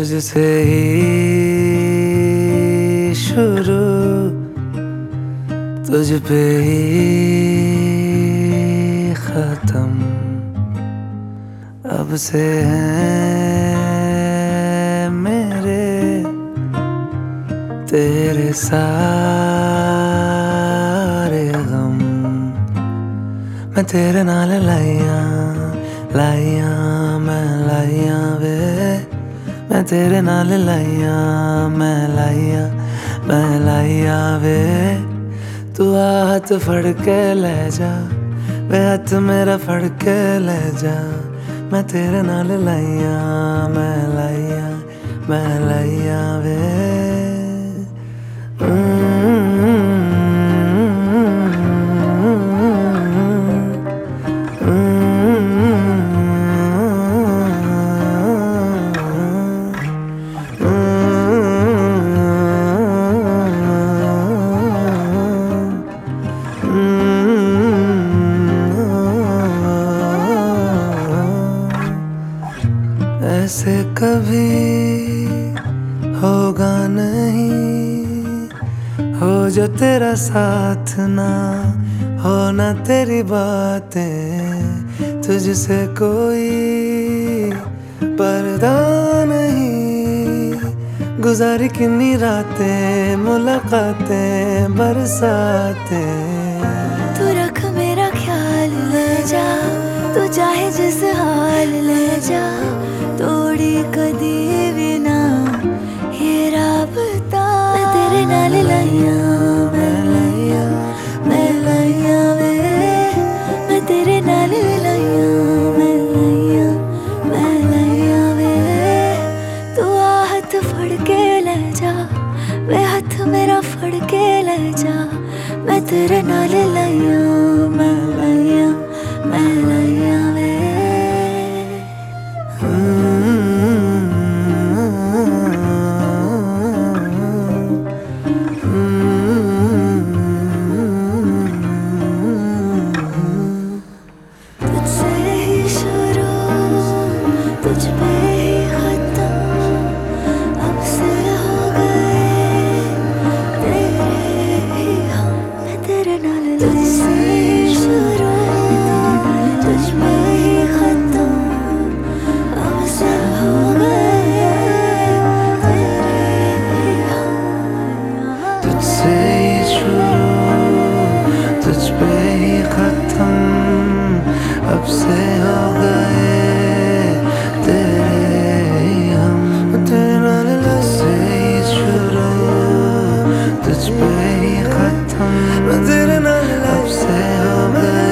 तुझसे ही शुरू, तुझ पे ही खत्म, अब से हैं मेरे तेरे सारे गम। मैं तेरे नाल लाइया लाइया मैं लाइया वे, मैं तेरे नाल लाइया मैं लाइया मैं लाइया वे। तू हाथ फड़ के ले जा वे, हाथ मेरा फड़ के ले जा। मैं तेरे नाल लाइया मैं लाइया मैं लाइया वे। ऐसे कभी होगा नहीं, हो जो तेरा साथ ना हो ना तेरी बातें, तुझसे कोई पर्दा नहीं। गुजारी कितनी रातें मुलाकातें बरसातें। तू रख मेरा ख्याल ले जा, तू चाहे जिस हाल ले जा। तोड़ी कदी भी ना ये राबता। मैं तेरे नाल लाइया मैं लाइया मैं लाइया वे, मैं तेरे नाल लाइया मैं लाइया मैं लाइया वे। तू हाथ फड़ के ले जा वे, हाथ मेरा फड़ के ले जा। मैं तेरे नाल लाइया मैं लाइया मैं लाइया वे। तुझसे ही शुरू, तुझ पे ही खत्म, अब से हो गए तेरे ही हम। मैं तेरे नाल तुझसे ही शुरू, तुझ पे ही खत्म, अब से हो गए तेरे ही हम। तुझसे ही शुरू, तुझ पे ही खत्म, अब से हो गए तेरे ही हम। तेरे नाल तुझसे ही शुरू, तुझ पे ही खत्म, तेरे नाल अब से हो गए